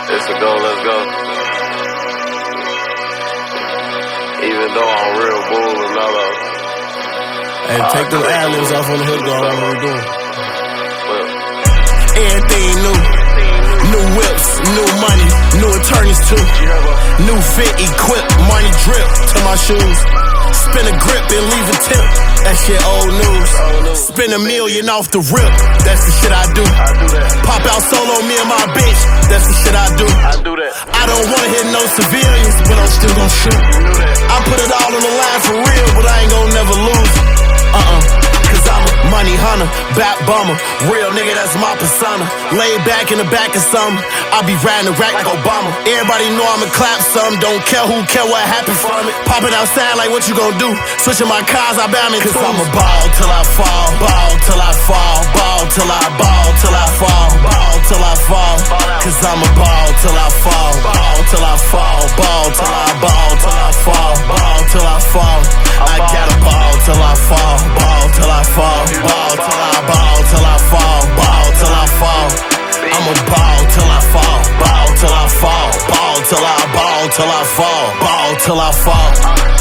It's a go, let's go. Even though I'm real bull and mellow. Hey, take them ad-libs off on the hook, dog. What we doing? Everything new. New whips, new money, new attorneys too. New fit, equipped, money drip to my shoes. Spin a grip and leave a tip. That shit old news. Spend $1 million off the rip. That's the shit I do. Pop out solo, me and my bitch. That's the shit I do. I don't wanna hit no civilians, but I'm still gon' shoot. I put it all on the line for real, but I ain't gon' never lose. Cause I'm a money hunter, back bummer. Real nigga, that's my persona. Laid back in the back of something. I be riding the rack like Obama. Everybody know I'ma clap some. Don't care who care what happened from it. Popping outside like what you gon' do. Switching my cars, I bet I'm in. Cause I'ma ball till I fall. Ball till I fall. Ball till I ball till I fall. Ball till I fall. Cause I'ma ball till I fall. Ball till I fall. Ball till I ball till I fall. Ball till I fall. I gotta ball till I fall. Ball till I fall. Ball till I ball till I fall. Ball till I fall. I'ma ball till I fall. Ball till I fall. Ball till I ball till I fall. Ball till I fall.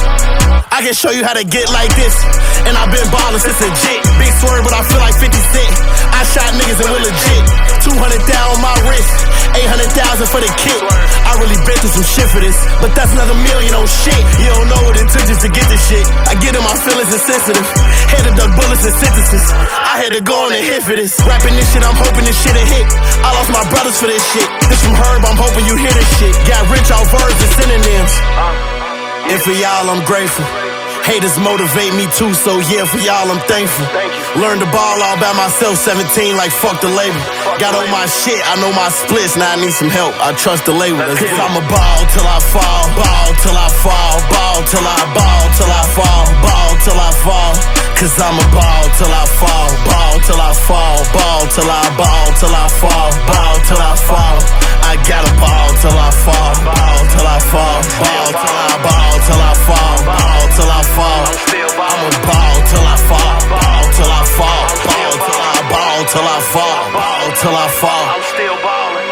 I can show you how to get like this. And I've been ballin' since legit. Big swerve, but I feel like 50 Cent. I shot niggas and we're legit. 200 down on my wrist. 800,000 for the kick. I really been through some shit for this. But that's another million on shit. You don't know what it took just to get this shit. I get in my feelings insensitive. Had to duck bullets and sentences. I had to go on and hit for this. Rapping this shit, I'm hoping this shit a hit. I lost my brothers for this shit. This from Herb, I'm hoping you hear this shit. Got rich off verbs and synonyms. And for y'all, I'm grateful. Haters motivate me too, so yeah, for y'all, I'm thankful. Learned to ball all by myself, 17, like fuck the label. Got on my shit, I know my splits, now I need some help. I trust the label. Cause I'ma ball till I fall. Ball till I fall. Ball till I ball till I fall. Ball till I fall. Cause I'ma ball till I fall. Ball till I fall. Ball till I ball till I fall. Ball till I fall. I gotta ball till I fall. Ball till I fall. Ball till I ball till I fall. Ball till I fall. I'ma ball till I fall. Ball till I fall. Ball till I ball till I fall. Ball till I fall. I'm still ballin'.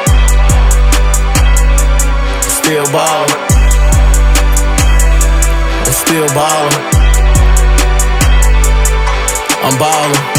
Still ballin'. I'm still ballin'. I'm ballin'.